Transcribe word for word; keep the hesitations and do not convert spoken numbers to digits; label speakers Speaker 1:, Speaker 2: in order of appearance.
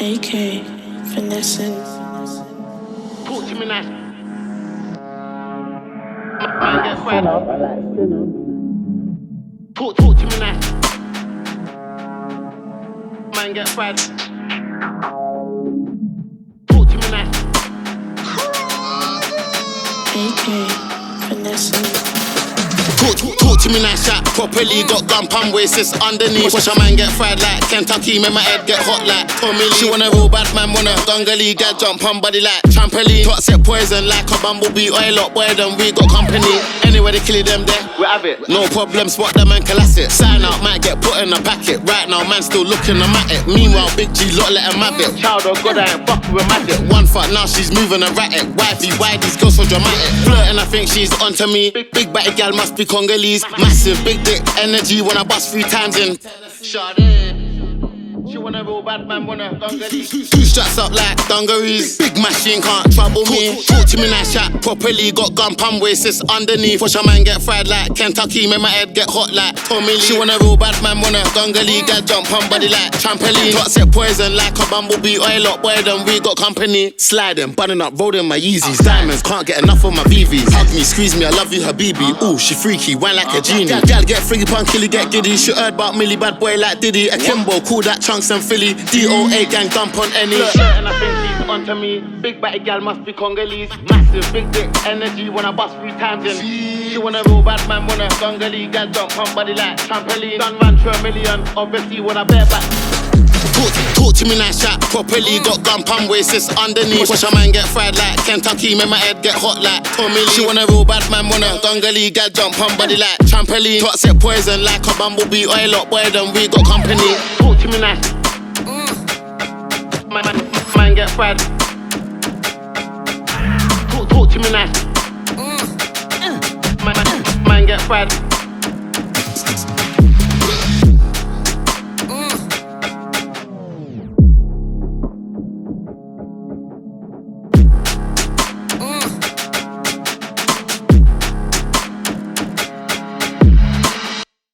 Speaker 1: A K, finessing.
Speaker 2: Talk to me nice. Man get fried. Talk, talk to me nice. Man get fried. Talk to me nice.
Speaker 1: A K, finessing.
Speaker 2: Talk, talk, talk to me nice, chat properly. Got gun pump waist, it's underneath. Watch a man get fried like Kentucky, make my head get hot like Tommy Lee. She wanna roll bad man, wanna gungali, get jump pump body like trampoline. Toxic poison like a bumblebee, oil up boy, then we got company. Anyway they kill them there, we have it. No problem, spot them and collapse it. Sign out, might get put in a packet. Right now, man still looking, I'm at it. Meanwhile, Big G, lot let him have it. Child of God, I ain't fucking with magic. One fuck, now she's moving erratic. Wifey, why these girls so dramatic? Flirting, I think she's onto me. Big, big batty gal must be Congolese. Massive, big dick energy when I bust three times in. Sade. She wanna roll bad man, wanna Congolese. Two straps up like dungarees. Big machine can't trouble me. Talk to me nice, chat properly. Got gun pump waist, it's underneath. Watch a man get fried like Kentucky, make my head get hot like Tommy Lee. She wanna roll bad man, wanna gungali, get jump pump body like trampoline. Toxic poison like a bumblebee, oil up boy, then we got company. Sliding, bunning up, rolling my Yeezys. Diamonds, can't get enough of my V Vs. Hug me, squeeze me, I love you, Habibi. Ooh, she freaky, wine like a genie. Gal get freaky, punk, killy, get giddy. She heard about Millie, bad boy like Diddy. Akimbo, cool that chunks and Philly. D O A gang dump on any. And I think she's onto me. Big batty gal must be Congolese. Massive, big dick energy when I bust three times in. She wanna roll bad man, wanna gungali, gal jump pump body like trampoline. Done ran to a million, obviously when I bear back. Talk, talk to me nice, chat properly. Got gun pump waist, it's underneath. Watch a man get fried like Kentucky, make my head get hot like Tommy Lee. She wanna roll bad man, wanna gungali, gal jump pump body like trampoline. Toxic poison like a bumblebee, oil up boy, then we got company. Talk to me nice. Man, man, man get fried. Talk, talk to me nice. Man, man, man get fried.